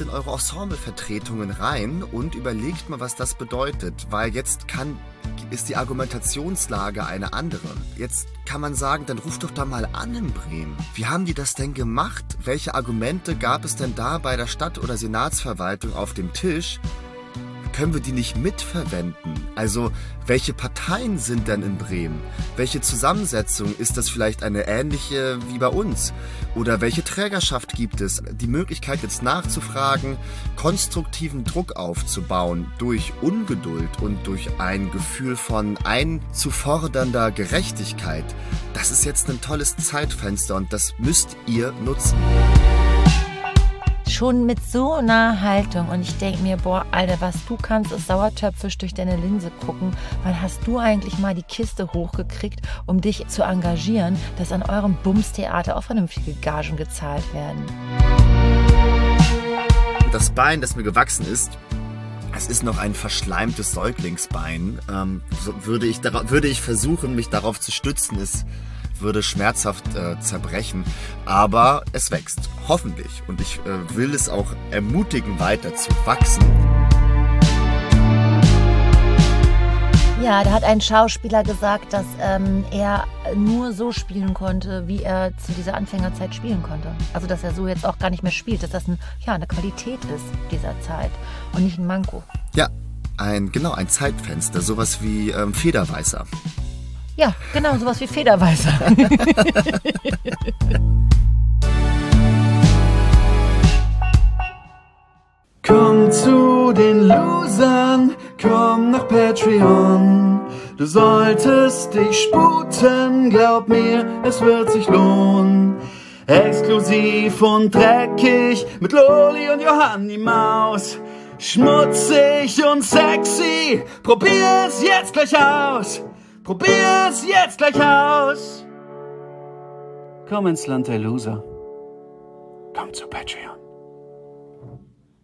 in eure Ensemblevertretungen rein und überlegt mal, was das bedeutet. Weil jetzt ist die Argumentationslage eine andere. Jetzt kann man sagen, dann ruft doch da mal an in Bremen. Wie haben die das denn gemacht? Welche Argumente gab es denn da bei der Stadt- oder Senatsverwaltung auf dem Tisch? Können wir die nicht mitverwenden? Also, welche Parteien sind denn in Bremen? Welche Zusammensetzung? Ist das vielleicht eine ähnliche wie bei uns? Oder welche Trägerschaft gibt es? Die Möglichkeit jetzt nachzufragen, konstruktiven Druck aufzubauen durch Ungeduld und durch ein Gefühl von einzufordernder Gerechtigkeit. Das ist jetzt ein tolles Zeitfenster und das müsst ihr nutzen. Schon mit so einer Haltung und ich denke mir, boah, Alter, was du kannst, ist sauertöpfisch durch deine Linse gucken. Wann hast du eigentlich mal die Kiste hochgekriegt, um dich zu engagieren, dass an eurem Bumstheater auch vernünftige Gagen gezahlt werden? Das Bein, das mir gewachsen ist, es ist noch ein verschleimtes Säuglingsbein. Würde ich versuchen, mich darauf zu stützen, es würde schmerzhaft zerbrechen, aber es wächst, hoffentlich. Und ich will es auch ermutigen, weiter zu wachsen. Ja, da hat ein Schauspieler gesagt, dass er nur so spielen konnte, wie er zu dieser Anfängerzeit spielen konnte. Also, dass er so jetzt auch gar nicht mehr spielt, dass das eine Qualität ist dieser Zeit und nicht ein Manko. Ja, ein Zeitfenster, sowas wie Federweißer. Ja, genau, sowas wie Federweißer. Komm zu den Losern, komm nach Patreon. Du solltest dich sputen, glaub mir, es wird sich lohnen. Exklusiv und dreckig mit Loli und Johanni Maus. Schmutzig und sexy, probier's jetzt gleich aus. Probier's jetzt gleich aus. Komm ins Land der Loser. Komm zu Patreon.